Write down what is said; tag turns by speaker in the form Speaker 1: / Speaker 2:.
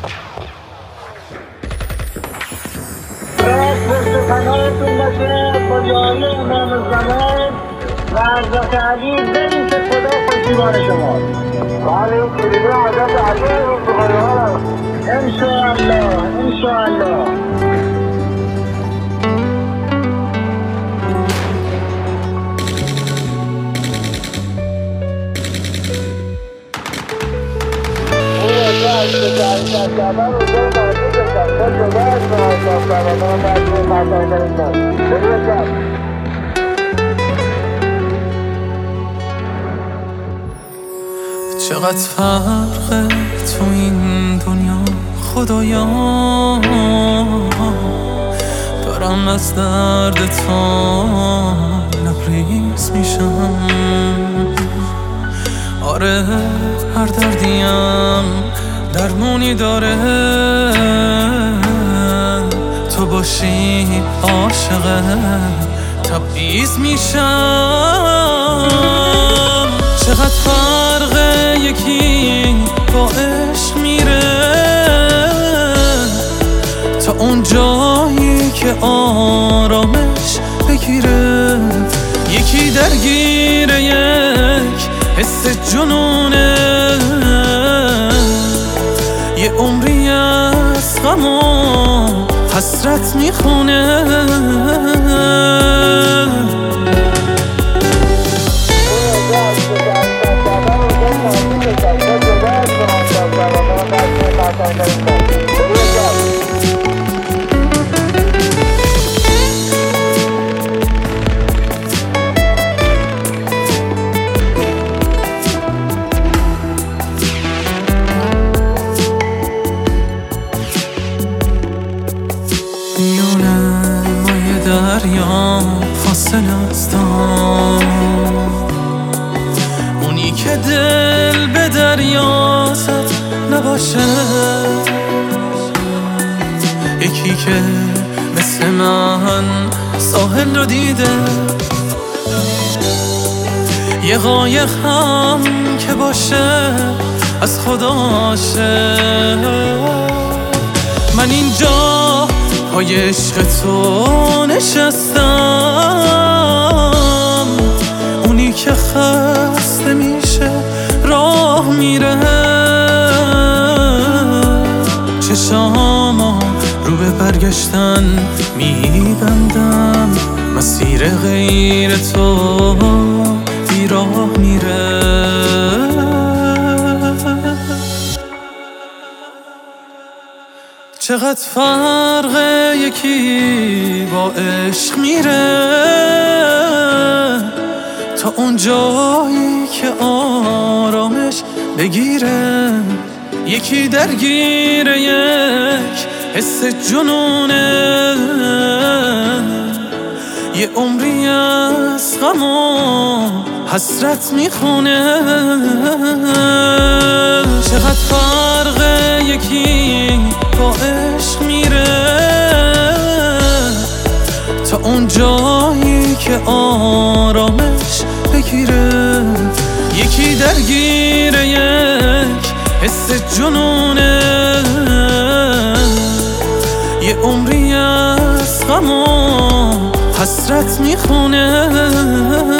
Speaker 1: پشت پناهتون باشه با یاری امام زمان و حضرت علی. بدین که خدا پشتیبان شما. بله این کلیمه حضرت علی رو بخواهی ها انشاءالله انشاءالله.
Speaker 2: چقدر فرقه تو این دنیا خدایا، دارم از درد تا لبریز میشم. آره هر دردیم درمونی داره، تو باشی عاشق تبعیض میشم. چقدر فرقه یکی با عشق میره تا اون جایی که آرامش بگیره، یکی درگیر یک حس جنونه، یه عمری از غم و حسرت میخونه. میونه مایه دریا فاصله هستم، اونی که دل به دریا زد نباشه، یکی که مثل من ساحل رو دیده، یه قایق هم که باشه از خداشه. من اینجا پای عشق تو نشستم، اونی که خسته میشه راه میره، چشامو رو به برگشتن میبندم، مسیر غیر تو بیراه میره. چقدر فرقه یکی با عشق میره تا اون جایی که آرامش بگیره، یکی درگیر یک حس جنونه، یه عمری از غم و حسرت میخونه. چقدر فرقه یکی با عشق میره تا اون جایی که آرامش بگیره، یکی درگیر یک حس جنونه، یه عمری از غم و حسرت میخونه.